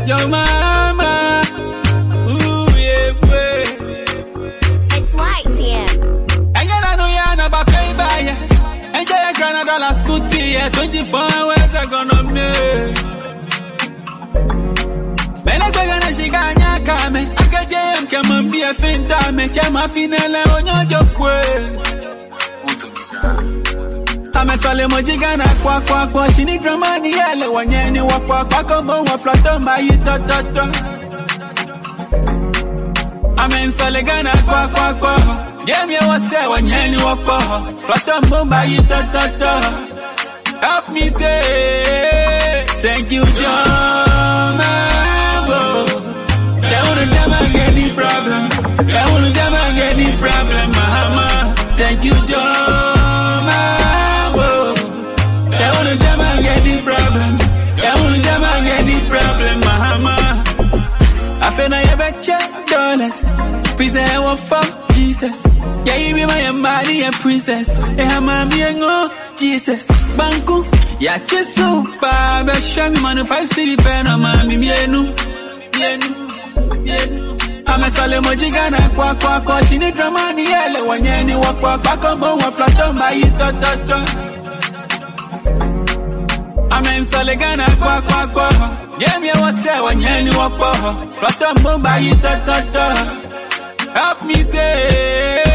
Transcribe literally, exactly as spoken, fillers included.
your mama. Ooh, yeah, boy. It's Y T M. And you know you're not about pay by ya. Enjoy your grand dollar scooty, yeah. twenty-four hours are gonna make. Bella Gana Shiganya Kame, Akajam can be a fintame, Chama Finale on your fuel. I'm a Salemojigana, Qua Qua Qua, she need Dramani Yellow, one Yanni Wapa, Paco, Flaton by it. I'm in Salegana, Qua Qua Qua, Jamie was there when Yanni Wapa, Flaton by it. Help me say, thank you, John. They won't never get any problem. They won't never get any problem, Mama. Thank you, Joma. They won't never get any problem. They won't never get any problem, Mama. I feel I have a check dollars. Present I want for Jesus. Yeah, you be my body a princess. Yeah, mommy and oh Jesus. Banku. Yeah, kiss you, Baba. Show me money five city pen on mommy. Mienu, mienu. I'm a Salemojigana, Qua Qua Qua, she need Dramani Yellow, one Yanni walk walk back on one flat by it. I'm in Salegana, Qua Qua Qua, Jamie was there, one Yanni walk walk, flat on by it. Help me say.